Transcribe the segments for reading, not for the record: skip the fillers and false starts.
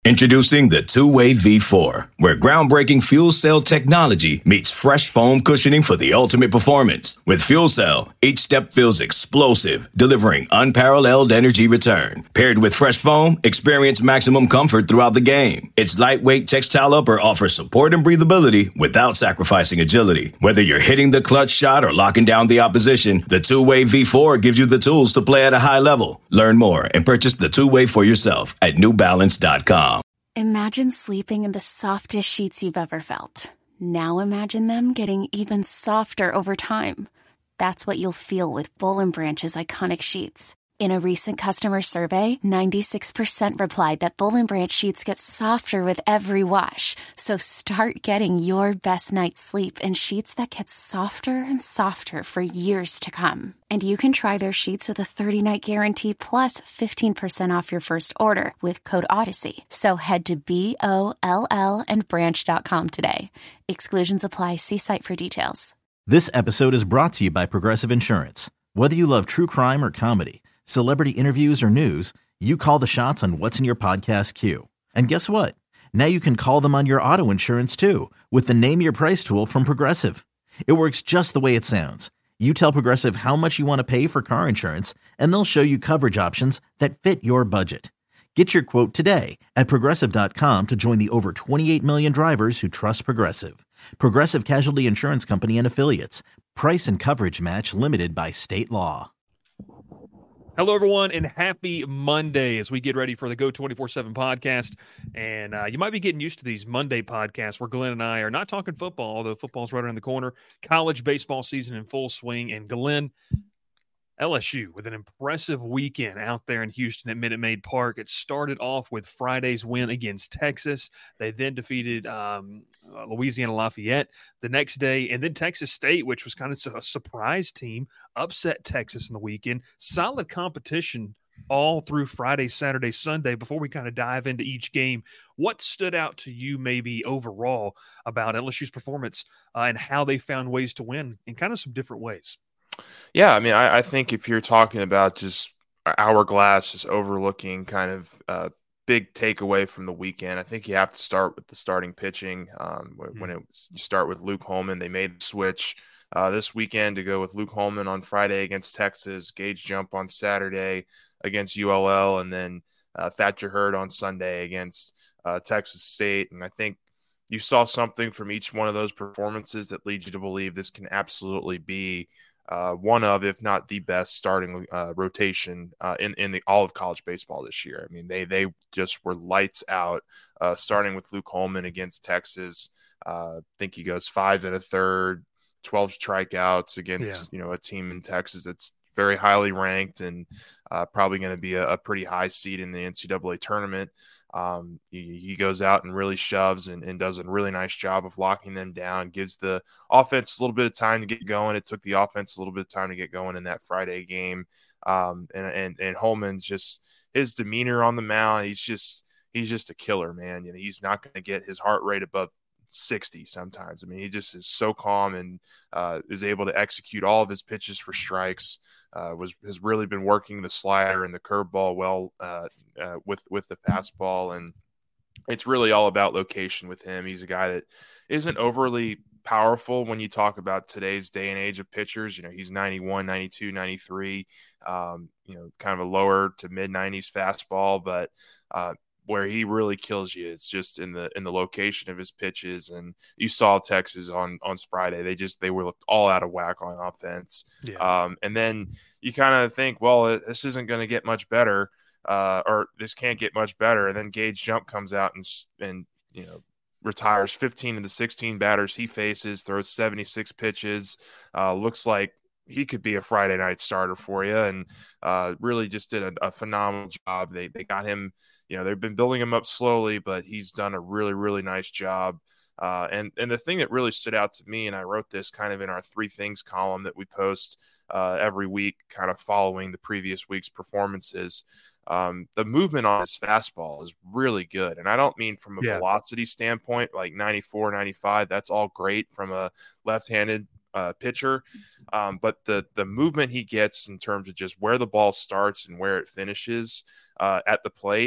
Introducing the Two-Way V4, where groundbreaking fuel cell technology meets fresh foam cushioning for the ultimate performance. With Fuel Cell, each step feels explosive, delivering unparalleled energy return. Paired with fresh foam, experience maximum comfort throughout the game. Its lightweight textile upper offers support and breathability without sacrificing agility. Whether you're hitting the clutch shot or locking down the opposition, the Two-Way V4 gives you the tools to play at a high level. Learn more and purchase the Two-Way for yourself at newbalance.com. Imagine sleeping in the softest sheets you've ever felt. Now imagine them getting even softer over time. That's what you'll feel with Boll & Branch's iconic sheets. In a recent customer survey, 96% replied that Boll & Branch sheets get softer with every wash. So start getting your best night's sleep in sheets that get softer and softer for years to come. And you can try their sheets with a 30-night guarantee plus 15% off your first order with code Odyssey. So head to BOLL and branch.com today. Exclusions apply. See site for details. This episode is brought to you by Progressive Insurance. Whether you love true crime or comedy, celebrity interviews or news, you call the shots on what's in your podcast queue. And guess what? Now you can call them on your auto insurance too with the Name Your Price tool from Progressive. It works just the way it sounds. You tell Progressive how much you want to pay for car insurance, and they'll show you coverage options that fit your budget. Get your quote today at Progressive.com to join the over 28 million drivers who trust Progressive. Progressive Casualty Insurance Company and Affiliates. Price and coverage match limited by state law. Hello, everyone, and happy Monday as we get ready for the Go 24/7 podcast. And you might be getting used to these Monday podcasts where Glenn and I are not talking football, although football's right around the corner. College baseball season in full swing. And Glenn, LSU with an impressive weekend out there in Houston at Minute Maid Park. It started off with Friday's win against Texas. They then defeated Louisiana Lafayette the next day. And then Texas State, which was kind of a surprise team, upset Texas in the weekend. Solid competition all through Friday, Saturday, Sunday. Before we kind of dive into each game, what stood out to you maybe overall about LSU's performance and how they found ways to win in kind of some different ways? Yeah, I mean, I think if you're talking about just hourglass, just overlooking kind of big takeaway from the weekend, I think you have to start with the starting pitching. You start with Luke Holman, they made the switch this weekend to go with Luke Holman on Friday against Texas, Gage Jump on Saturday against ULL, and then Thatcher Hurd on Sunday against Texas State. And I think you saw something from each one of those performances that leads you to believe this can absolutely be one of, if not the best starting rotation in the all of college baseball this year. I mean, they just were lights out, starting with Luke Holman against Texas. I think he goes 5 1/3, 12 strikeouts against a team in Texas that's very highly ranked and probably going to be a pretty high seed in the NCAA tournament. He goes out and really shoves and does a really nice job of locking them down, gives the offense a little bit of time to get going. It took the offense a little bit of time to get going in that Friday game. And Holman's just, his demeanor on the mound, he's just a killer, man. He's not going to get his heart rate above 60 sometimes. I mean, he just is so calm and is able to execute all of his pitches for strikes. Has really been working the slider and the curveball well with the fastball, and it's really all about location with him. He's a guy that isn't overly powerful when you talk about today's day and age of pitchers. He's 91, 92, 93, kind of a lower to mid 90s fastball, but where he really kills you, it's just in the location of his pitches. And you saw Texas on Friday; they were all out of whack on offense. Yeah. And then you kind of think, well, this isn't going to get much better, or this can't get much better. And then Gage Jump comes out and retires 15 of the 16 batters he faces, throws 76 pitches, looks like he could be a Friday night starter for you, and really just did a phenomenal job. They got him. They've been building him up slowly, but he's done a really, really nice job. And the thing that really stood out to me, and I wrote this kind of in our 3 things column that we post every week, kind of following the previous week's performances, the movement on his fastball is really good. And I don't mean from a velocity standpoint, like 94, 95, that's all great from a left-handed pitcher. But the movement he gets in terms of just where the ball starts and where it finishes at the plate,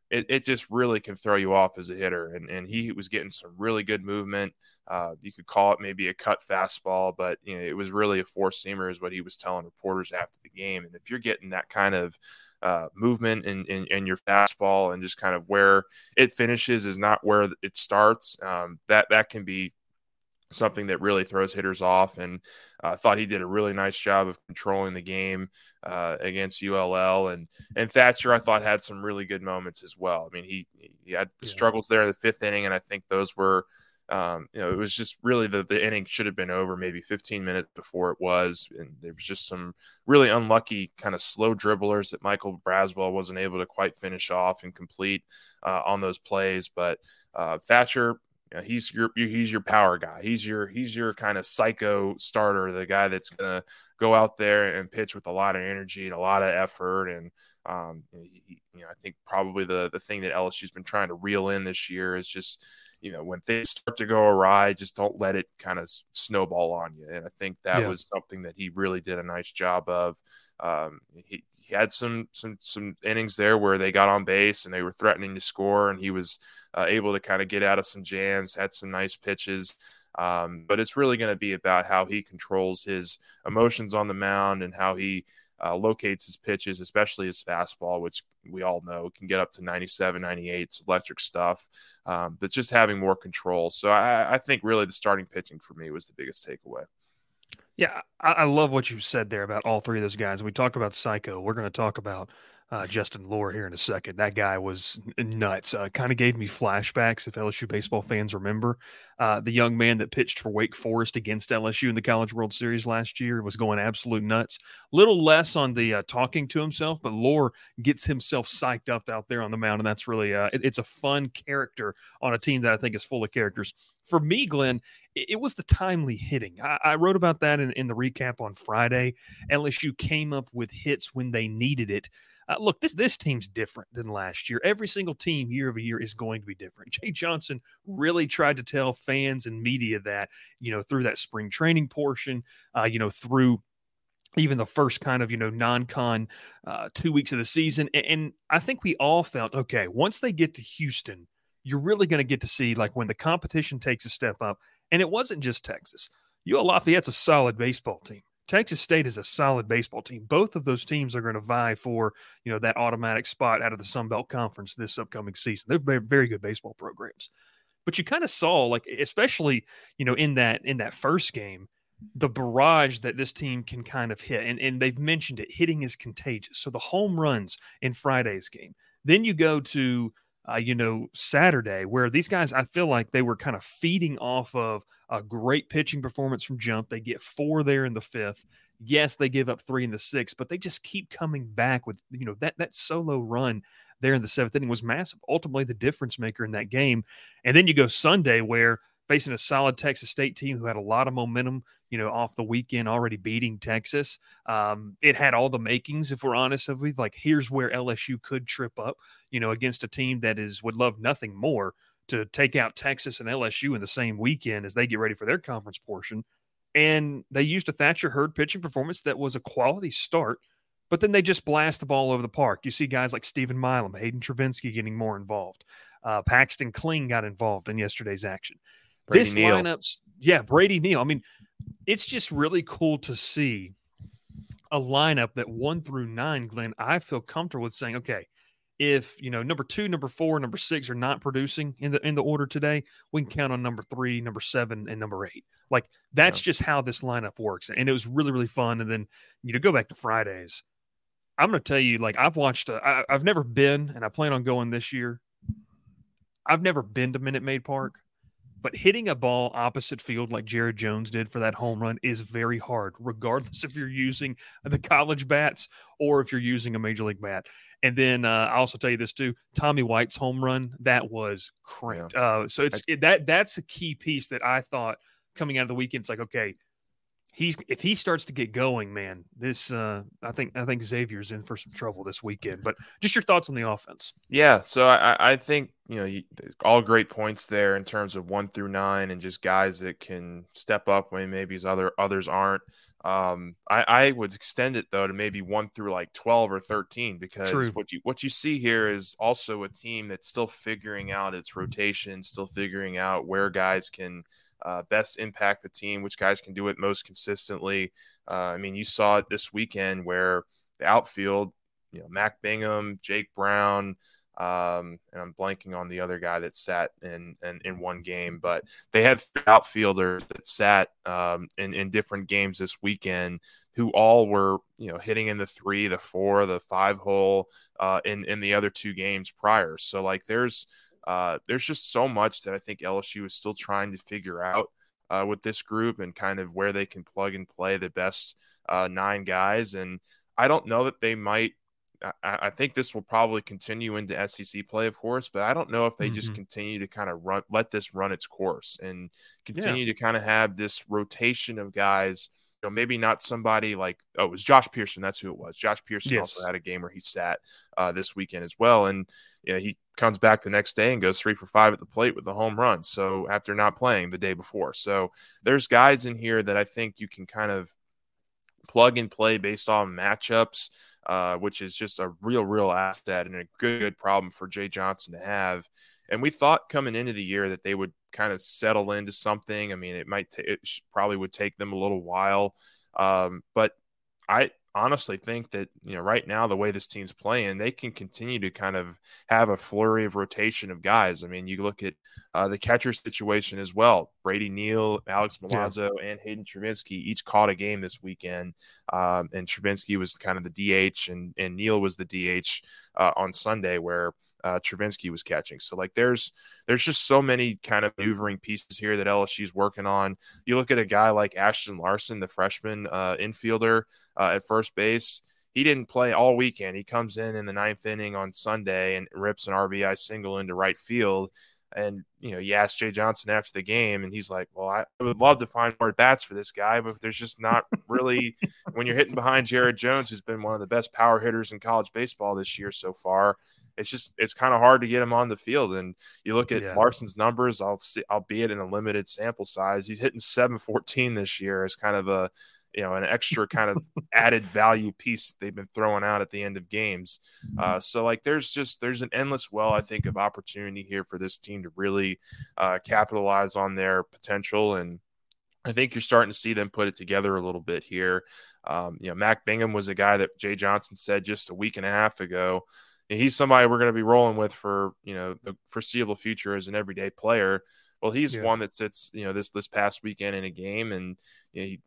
it just really can throw you off as a hitter. And he was getting some really good movement. You could call it maybe a cut fastball, but it was really a four-seamer is what he was telling reporters after the game. And if you're getting that kind of movement in your fastball and just kind of where it finishes is not where it starts, that can be something that really throws hitters off. And I thought he did a really nice job of controlling the game against ULL. And Thatcher, I thought, had some really good moments as well. I mean, he had struggles there in the fifth inning, and I think those were it was just really the inning should have been over maybe 15 minutes before it was. And there was just some really unlucky kind of slow dribblers that Michael Braswell wasn't able to quite finish off and complete on those plays. But Thatcher, he's your power guy. He's your kind of psycho starter, the guy that's going to go out there and pitch with a lot of energy and a lot of effort. And I think probably the thing that LSU's been trying to reel in this year is just, when things start to go awry, just don't let it kind of snowball on you. And I think that was something that he really did a nice job of. He had some innings there where they got on base and they were threatening to score, and he was able to kind of get out of some jams, had some nice pitches. But it's really going to be about how he controls his emotions on the mound and how he locates his pitches, especially his fastball, which we all know can get up to 97, 98. It's electric stuff. But just having more control. So I think really the starting pitching for me was the biggest takeaway. Yeah, I love what you said there about all three of those guys. We talk about Psycho. We're going to talk about Justin Lohr here in a second. That guy was nuts. Kind of gave me flashbacks, if LSU baseball fans remember. The young man that pitched for Wake Forest against LSU in the College World Series last year was going absolute nuts. Little less on the talking to himself, but Lohr gets himself psyched up out there on the mound, and that's really it's a fun character on a team that I think is full of characters. For me, Glenn, it was the timely hitting. I wrote about that in the recap on Friday. LSU came up with hits when they needed it. Look, this team's different than last year. Every single team year over year is going to be different. Jay Johnson really tried to tell fans and media that, through that spring training portion, through even the first kind of, non-con 2 weeks of the season. And I think we all felt, okay, once they get to Houston, you're really going to get to see like when the competition takes a step up. And it wasn't just Texas. UL Lafayette's a solid baseball team. Texas State is a solid baseball team. Both of those teams are going to vie for, that automatic spot out of the Sun Belt Conference this upcoming season. They're very, very good baseball programs. But you kind of saw, like, especially, in that first game, the barrage that this team can kind of hit. And they've mentioned it. Hitting is contagious. So the home runs in Friday's game. Then you go to Saturday, where these guys, I feel like they were kind of feeding off of a great pitching performance from jump. They get 4 there in the 5th. Yes, they give up 3 in the 6th, but they just keep coming back with, that solo run there in the 7th inning was massive. Ultimately, the difference maker in that game. And then you go Sunday, where facing a solid Texas State team who had a lot of momentum, off the weekend, already beating Texas. It had all the makings, if we're honest with you. Like, here's where LSU could trip up, against a team that would love nothing more to take out Texas and LSU in the same weekend as they get ready for their conference portion. And they used a Thatcher Hurd pitching performance that was a quality start, but then they just blast the ball over the park. You see guys like Stephen Milam, Hayden Travinski getting more involved. Paxton Kling got involved in yesterday's action. Brady Neal. Lineups, Brady Neal. I mean, it's just really cool to see a lineup that 1 through 9, Glenn, I feel comfortable with saying, okay, if, number 2, number 4, number 6 are not producing in the order today, we can count on number 3, number 7, and number 8. Like, that's just how this lineup works. And it was really, really fun. And then, go back to Fridays. I'm going to tell you, like, I've watched, I've never been, and I plan on going this year. I've never been to Minute Maid Park. But hitting a ball opposite field like Jared Jones did for that home run is very hard, regardless if you're using the college bats or if you're using a major league bat. And then I'll also tell you this too, Tommy White's home run, that was cranked. Yeah. So that's a key piece that I thought coming out of the weekend. It's like, okay, if he starts to get going, man, this I think Xavier's in for some trouble this weekend. But just your thoughts on the offense. Yeah, so I think all great points there in terms of 1 through 9 and just guys that can step up when maybe others aren't. I would extend it though to maybe 1 through like 12 or 13, because True. what you see here is also a team that's still figuring out its rotation, still figuring out where guys can best impact the team, which guys can do it most consistently. I mean, you saw it this weekend where the outfield, Mac Bingham, Jake Brown, and I'm blanking on the other guy that sat in one game, but they had outfielders that sat in different games this weekend who all were, hitting in the 3, the 4, the 5 hole in the other 2 games prior. So like there's just so much that I think LSU is still trying to figure out with this group, and kind of where they can plug and play the best 9 guys. And I don't know that they might. I think this will probably continue into SEC play, of course, but I don't know if they just continue to kind of let this run its course and continue to kind of have this rotation of guys. Maybe not somebody like, it was Josh Pearson. That's who it was. Josh Pearson also had a game where he sat this weekend as well. And he comes back the next day and goes 3 for 5 at the plate with a home run. So after not playing the day before. So there's guys in here that I think you can kind of plug and play based on matchups, which is just a real asset and a good problem for Jay Johnson to have. And we thought coming into the year that they would kind of settle into something. I mean, it probably would take them a little while. But I honestly think that, right now, the way this team's playing, they can continue to kind of have a flurry of rotation of guys. I mean, you look at the catcher situation as well. Brady Neal, Alex Milazzo, and Hayden Travinski each caught a game this weekend. And Travinski was kind of the DH, and Neal was the DH on Sunday, where Travinski was catching. So like there's just so many kind of maneuvering pieces here that LSU's working on. You look at a guy like Ashton Larson, the freshman infielder at first base. He didn't play all weekend. He comes in the 9th inning on Sunday and rips an RBI single into right field. And, you ask Jay Johnson after the game, and he's like, well, I would love to find more bats for this guy, but there's just not really – when you're hitting behind Jared Jones, who's been one of the best power hitters in college baseball this year so far, it's kind of hard to get him on the field. And you look at Larson's numbers, albeit in a limited sample size, he's hitting .714 this year as kind of a, an extra kind of added value piece they've been throwing out at the end of games. So like there's an endless well, I think, of opportunity here for this team to really capitalize on their potential. And I think you're starting to see them put it together a little bit here. Mac Bingham was a guy that Jay Johnson said just a week and a half ago, and he's somebody we're going to be rolling with for, the foreseeable future as an everyday player. Well, he's one that sits, this past weekend in a game, and you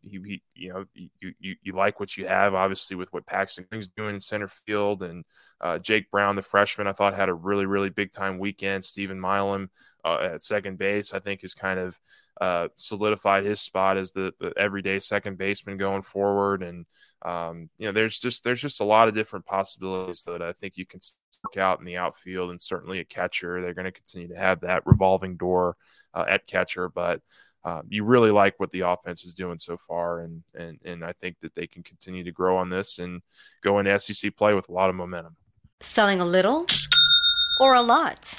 like what you have, obviously, with what Paxton Green's doing in center field, and Jake Brown, the freshman, I thought had a really, really big time weekend. Stephen Milam at second base, I think, has kind of solidified his spot as the everyday second baseman going forward. And there's just a lot of different possibilities that I think you can work out in the outfield, and certainly a catcher. They're going to continue to have that revolving door at catcher, but you really like what the offense is doing so far, and I think that they can continue to grow on this and go into SEC play with a lot of momentum. Selling a little or a lot?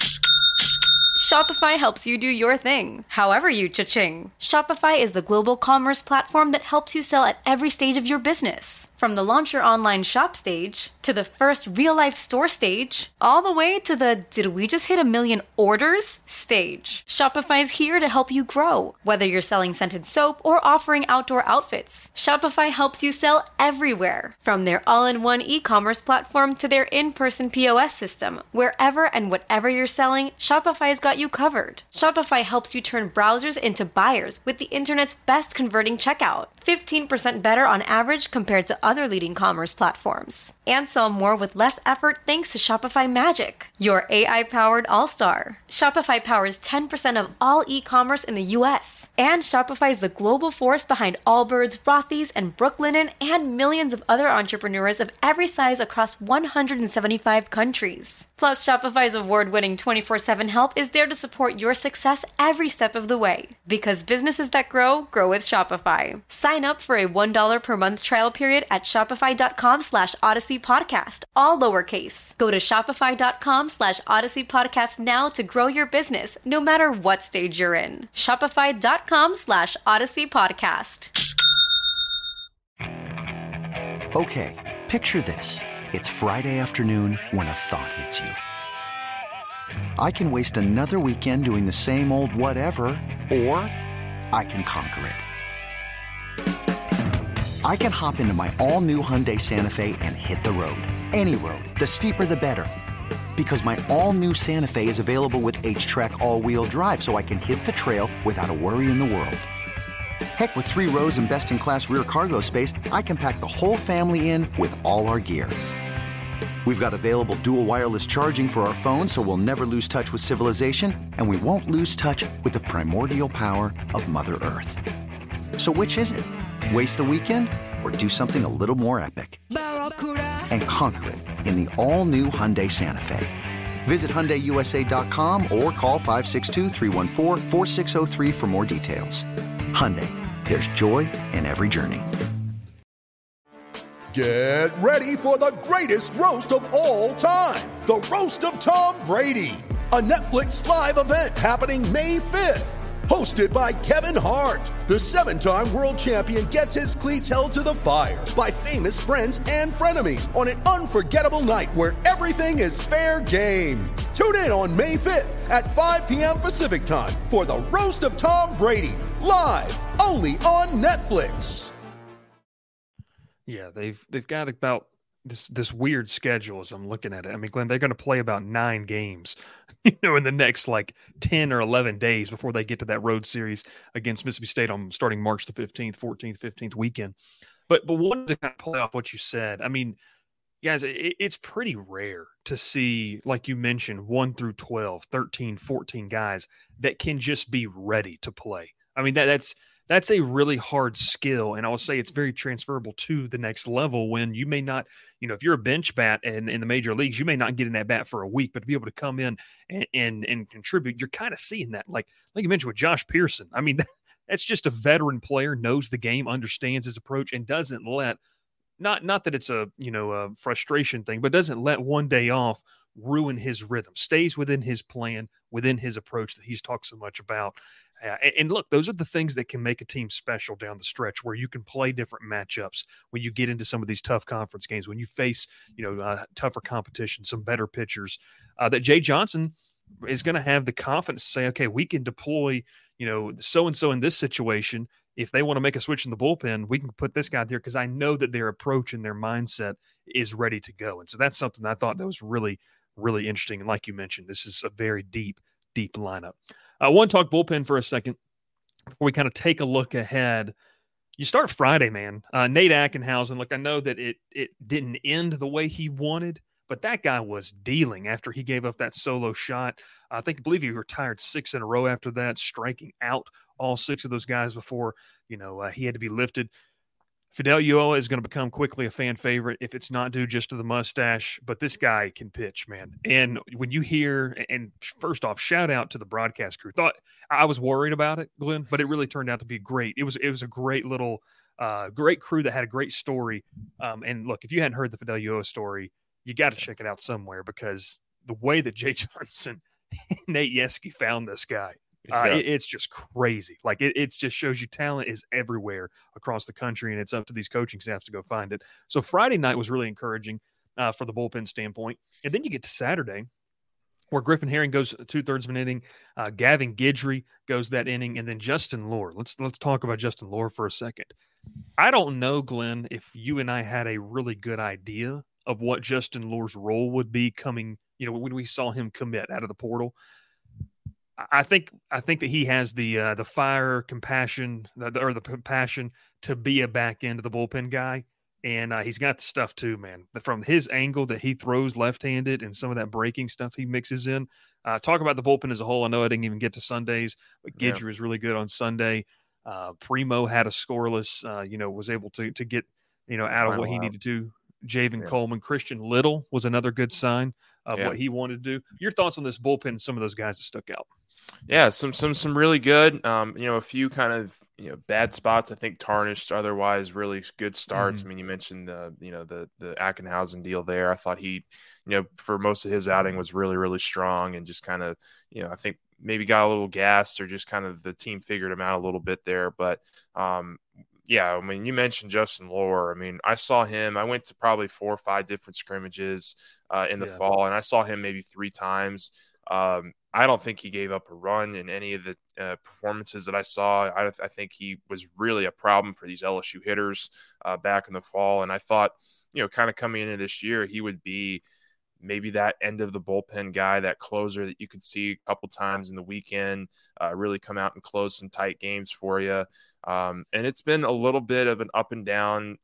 Shopify helps you do your thing, however you cha-ching. Shopify is the global commerce platform that helps you sell at every stage of your business. From the launch your online shop stage, to the first real-life store stage, all the way to the did we just hit 1 million orders stage. Shopify's here to help you grow. Whether you're selling scented soap or offering outdoor outfits, Shopify helps you sell everywhere. From their all-in-one e-commerce platform to their in-person POS system, wherever and whatever you're selling, Shopify's got you covered. Shopify helps you turn browsers into buyers with the internet's best converting checkout. 15% better on average compared to other leading commerce platforms. And sell more with less effort thanks to Shopify Magic, your AI-powered all-star. Shopify powers 10% of all e-commerce in the U.S. And Shopify is the global force behind Allbirds, Rothy's, and Brooklinen, and millions of other entrepreneurs of every size across 175 countries. Plus, Shopify's award-winning 24/7 help is there to support your success every step of the way. Because businesses that grow with Shopify. Sign up for a $1 per month trial period at shopify.com/Odyssey Podcast, all lowercase. Go to shopify.com/Odyssey Podcast now to grow your business, no matter what stage you're in. Shopify.com/Odyssey Podcast. Okay, picture this. It's Friday afternoon when a thought hits you. I can waste another weekend doing the same old whatever, or I can conquer it. I can hop into my all-new Hyundai Santa Fe and hit the road. Any road. The steeper, the better. Because my all-new Santa Fe is available with H-Track all-wheel drive, so I can hit the trail without a worry in the world. Heck, with 3 rows and best-in-class rear cargo space, I can pack the whole family in with all our gear. We've got available dual wireless charging for our phones, so we'll never lose touch with civilization, and we won't lose touch with the primordial power of Mother Earth. So which is it? Waste the weekend or do something a little more epic? And conquer it in the all-new Hyundai Santa Fe. Visit HyundaiUSA.com or call 562-314-4603 for more details. Hyundai, there's joy in every journey. Get ready for the greatest roast of all time, the Roast of Tom Brady, a Netflix live event happening May 5th. Hosted by Kevin Hart, the 7-time world champion gets his cleats held to the fire by famous friends and frenemies on an unforgettable night where everything is fair game. Tune in on May 5th at 5 p.m. Pacific time for the Roast of Tom Brady, live only on Netflix. Yeah, they've got about this weird schedule as I'm looking at it. I mean, Glenn, they're going to play about 9 games, in the next like 10 or 11 days before they get to that road series against Mississippi State on starting March the 15th, 14th, 15th weekend. But wanted to kind of play off what you said. I mean, guys, it's pretty rare to see, like you mentioned, 1 through 12, 13, 14 guys that can just be ready to play. I mean, that's a really hard skill, and I will say it's very transferable to the next level when you may not, if you're a bench bat and in the major leagues, you may not get in that bat for a week, but to be able to come in and contribute, you're kind of seeing that. Like you mentioned with Josh Pearson, I mean, that's just a veteran player, knows the game, understands his approach, and doesn't let, not that it's a frustration thing, but doesn't let one day off ruin his rhythm, stays within his plan, within his approach that he's talked so much about. And look, those are the things that can make a team special down the stretch, where you can play different matchups when you get into some of these tough conference games, when you face, tougher competition, some better pitchers, that Jay Johnson is going to have the confidence to say, okay, we can deploy, so-and-so in this situation. If they want to make a switch in the bullpen, we can put this guy there because I know that their approach and their mindset is ready to go. And so that's something I thought that was really, really interesting. And like you mentioned, this is a very deep lineup. I want to talk bullpen for a second before we kind of take a look ahead. You start Friday, man. Nate Ackenhausen, look, I know that it didn't end the way he wanted, but that guy was dealing after he gave up that solo shot. I believe he retired 6 in a row after that, striking out all 6 of those guys before, he had to be lifted. Fidel Ulloa is going to become quickly a fan favorite if it's not due just to the mustache, but this guy can pitch, man. And when you hear, and first off, shout out to the broadcast crew. Thought I was worried about it, Glenn, but it really turned out to be great. It was a great little, great crew that had a great story. And look, if you hadn't heard the Fidel Ulloa story, you got to check it out somewhere, because the way that Jay Johnson and Nate Yeskie found this guy, it's just crazy. Like it just shows you talent is everywhere across the country, and it's up to these coaching staffs to go find it. So Friday night was really encouraging for the bullpen standpoint. And then you get to Saturday, where Griffin Herring goes 2/3 of an inning, Gavin Guidry goes that inning, and then Justin Lohr. Let's talk about Justin Lohr for a second. I don't know, Glenn, if you and I had a really good idea of what Justin Lohr's role would be coming, when we saw him commit out of the portal. I think that he has the fire, compassion, the passion to be a back end of the bullpen guy, and he's got the stuff too, man. From his angle that he throws left-handed and some of that breaking stuff he mixes in. Talk about the bullpen as a whole. I know I didn't even get to Sundays, but Guidry was really good on Sunday. Primo had a scoreless, was able to get out of what he needed to. Javen Coleman, Christian Little was another good sign of what he wanted to do. Your thoughts on this bullpen? Some of those guys that stuck out. Yeah, some really good. A few kind of bad spots. I think tarnished. Otherwise, really good starts. Mm-hmm. I mean, you mentioned the Ackenhausen deal there. I thought he, for most of his outing was really, really strong, and just kind of I think maybe got a little gassed, or just kind of the team figured him out a little bit there. But Yeah, I mean, you mentioned Justin Lohr. I mean, I saw him. I went to probably 4 or 5 different scrimmages in the fall, and I saw him maybe 3 times. I don't think he gave up a run in any of the performances that I saw. I think he was really a problem for these LSU hitters back in the fall. And I thought, kind of coming into this year, he would be maybe that end of the bullpen guy, that closer that you could see a couple times in the weekend, really come out and close some tight games for you. And it's been a little bit of an up and down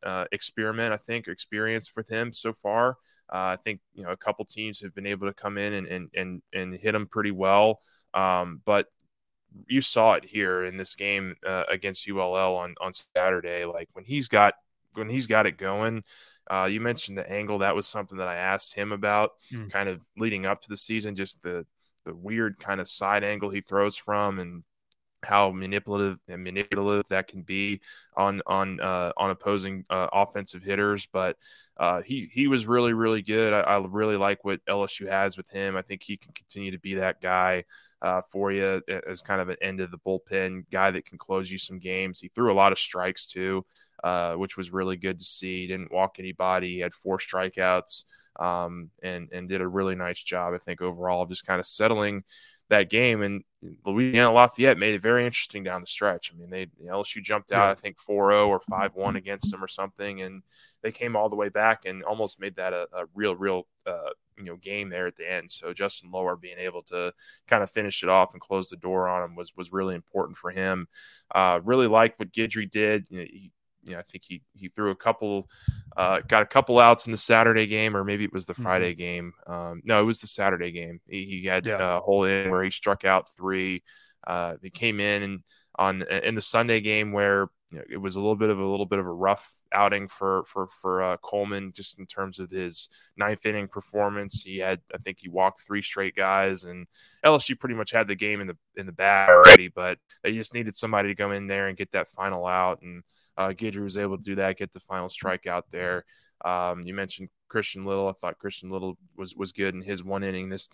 experience with him so far. I think, a couple teams have been able to come in and hit him pretty well. But you saw it here in this game against ULL on Saturday. Like when he's got it going, you mentioned the angle. That was something that I asked him about kind of leading up to the season, just the weird kind of side angle he throws from and how manipulative that can be on opposing offensive hitters. But he was really, really good. I really like what LSU has with him. I think he can continue to be that guy for you as kind of an end of the bullpen guy that can close you some games. He threw a lot of strikes too, which was really good to see. He didn't walk anybody. He had 4 strikeouts and did a really nice job, I think, overall, of just kind of settling that game. And Louisiana Lafayette made it very interesting down the stretch. I mean, LSU jumped out, I think 4-0 or 5-1 against them or something, and they came all the way back and almost made that a real game there at the end. So Justin Lohr being able to kind of finish it off and close the door on him was really important for him. Really liked what Guidry did. I think he threw a couple, got a couple outs in the Saturday game, or maybe it was the Friday game. No, it was the Saturday game. He had a whole inning where he struck out 3. He came in the Sunday game where it was a little bit of a rough outing for Coleman, just in terms of his 9th inning performance. I think he walked 3 straight guys, and LSU pretty much had the game in the bag already, but they just needed somebody to go in there and get that final out. And Guidry was able to do that, get the final strikeout there. You mentioned Christian Little. I thought Christian Little was good in his 1 inning this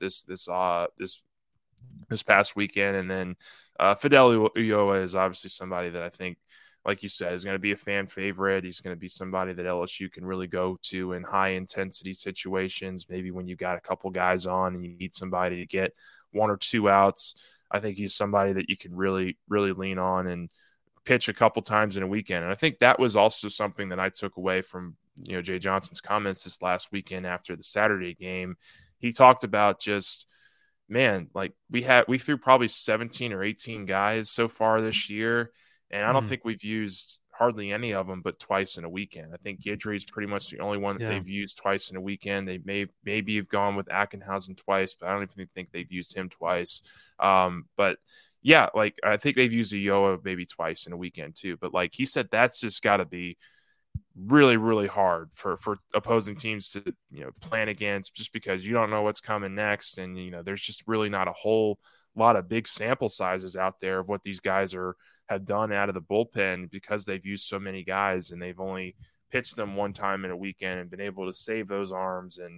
past weekend. And then Fidel Ulloa is obviously somebody that I think, like you said, is going to be a fan favorite. He's going to be somebody that LSU can really go to in high intensity situations. Maybe when you got a couple guys on and you need somebody to get 1 or 2 outs. I think he's somebody that you can really, really lean on and pitch a couple times in a weekend. And I think that was also something that I took away from, Jay Johnson's comments this last weekend after the Saturday game. He talked about just, man, like we threw probably 17 or 18 guys so far this year. And I don't think we've used hardly any of them but twice in a weekend. I think Guidry is pretty much the only one that they've used twice in a weekend. They maybe have gone with Ackenhausen twice, but I don't even think they've used him twice. But yeah, like I think they've used Ulloa maybe twice in a weekend too. But like he said, that's just got to be really, really hard for opposing teams to plan against, just because you don't know what's coming next, and there's just really not a whole lot of big sample sizes out there of what these guys have done out of the bullpen, because they've used so many guys and they've only pitched them 1 time in a weekend and been able to save those arms and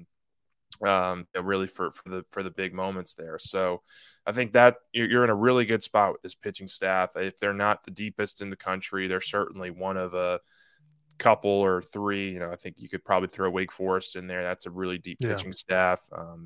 really for the big moments there. So I think that you're in a really good spot with this pitching staff. If they're not the deepest in the country, they're certainly one of a couple or 3. I think you could probably throw Wake Forest in there. That's a really deep pitching staff.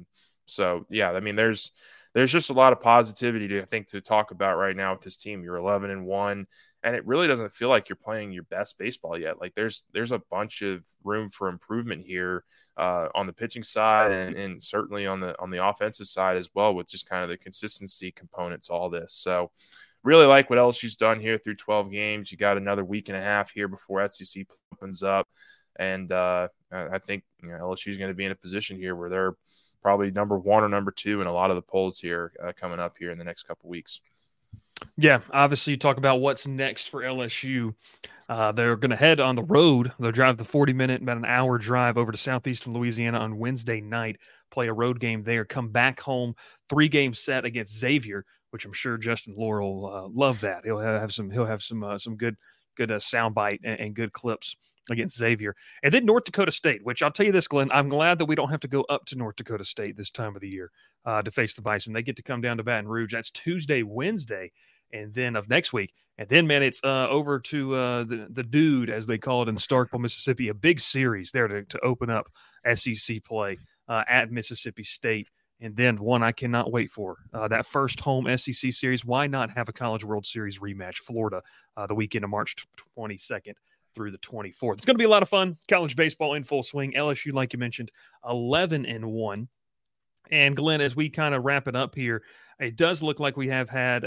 So yeah, I mean, there's just a lot of positivity to talk about right now with this team. You're 11-1, and it really doesn't feel like you're playing your best baseball yet. Like there's a bunch of room for improvement here on the pitching side and certainly on the offensive side as well, with just kind of the consistency component to all this. So really like what LSU's done here through 12 games. You got another week and a half here before SEC opens up, and I think LSU is going to be in a position here where they're probably number 1 or number 2 in a lot of the polls here coming up here in the next couple weeks. Yeah, obviously you talk about what's next for LSU. They're going to head on the road. They'll drive the 40-minute, about an hour drive over to southeastern Louisiana on Wednesday night, play a road game there, come back home, 3-game set against Xavier, which I'm sure Justin Lohr will love that. He'll have some good soundbite and good clips against Xavier. And then North Dakota State, which I'll tell you this, Glenn, I'm glad that we don't have to go up to North Dakota State this time of the year to face the Bison. They get to come down to Baton Rouge. That's Tuesday, Wednesday. and then of next week. And then, man, it's over to the dude, as they call it in Starkville, Mississippi, a big series there to open up SEC play at Mississippi State. And then one I cannot wait for, that first home SEC series. Why not have a College World Series rematch? Florida, the weekend of March 22nd through the 24th. It's going to be a lot of fun. College baseball in full swing. LSU, like you mentioned, 11-1. And Glenn, as we kind of wrap it up here, it does look like we have had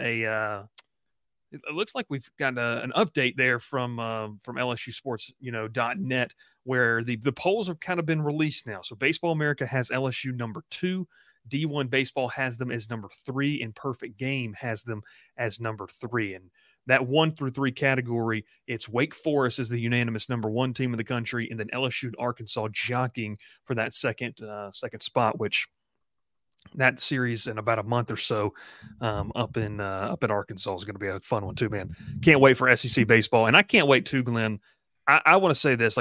it looks like we've got an update there from LSU Sports, .net, where the polls have kind of been released now. So Baseball America has LSU number 2. D1 Baseball has them as number 3, and Perfect Game has them as number 3. And that 1 through 3 category, it's Wake Forest is the unanimous number 1 team in the country, and then LSU and Arkansas jockeying for that second spot, which that series in about a month or so up in Arkansas is going to be a fun one too, man. Can't wait for SEC baseball. And I can't wait too, Glenn. I want to say this,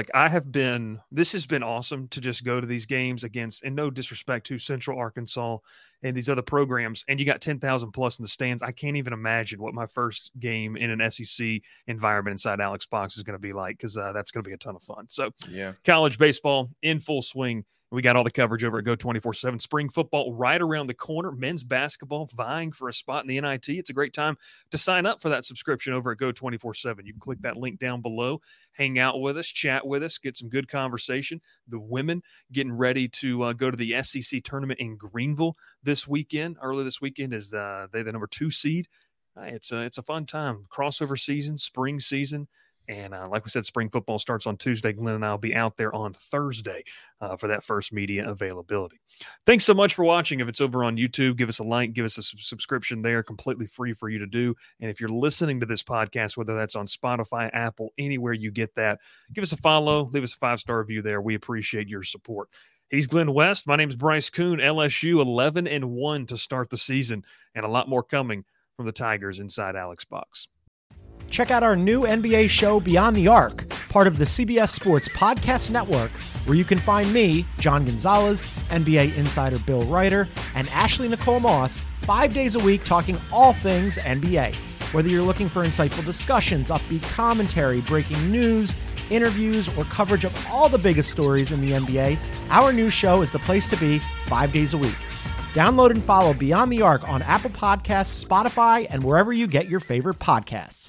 this has been awesome to just go to these games against, and no disrespect to Central Arkansas and these other programs, and you got 10,000 plus in the stands. I can't even imagine what my first game in an SEC environment inside Alex Box is going to be like, because that's going to be a ton of fun. So yeah, college baseball in full swing. We got all the coverage over at Go 24/7. Spring football right around the corner. Men's basketball vying for a spot in the NIT. It's a great time to sign up for that subscription over at Go 24/7. You can click that link down below, hang out with us, chat with us, get some good conversation. The women getting ready to go to the SEC tournament in Greenville this weekend. Early this weekend is they're the number 2 seed. It's a fun time. Crossover season, spring season. And like we said, spring football starts on Tuesday. Glenn and I will be out there on Thursday for that first media availability. Thanks so much for watching. If it's over on YouTube, give us a like, give us a subscription there, completely free for you to do. And if you're listening to this podcast, whether that's on Spotify, Apple, anywhere you get that, give us a follow, leave us a 5-star review there. We appreciate your support. He's Glenn West. My name is Bryce Kuhn. LSU 11-1 to start the season, and a lot more coming from the Tigers inside Alex Box. Check out our new NBA show, Beyond the Arc, part of the CBS Sports Podcast Network, where you can find me, John Gonzalez, NBA insider Bill Ryder, and Ashley Nicole Moss 5 days a week talking all things NBA. Whether you're looking for insightful discussions, upbeat commentary, breaking news, interviews, or coverage of all the biggest stories in the NBA, our new show is the place to be 5 days a week. Download and follow Beyond the Arc on Apple Podcasts, Spotify, and wherever you get your favorite podcasts.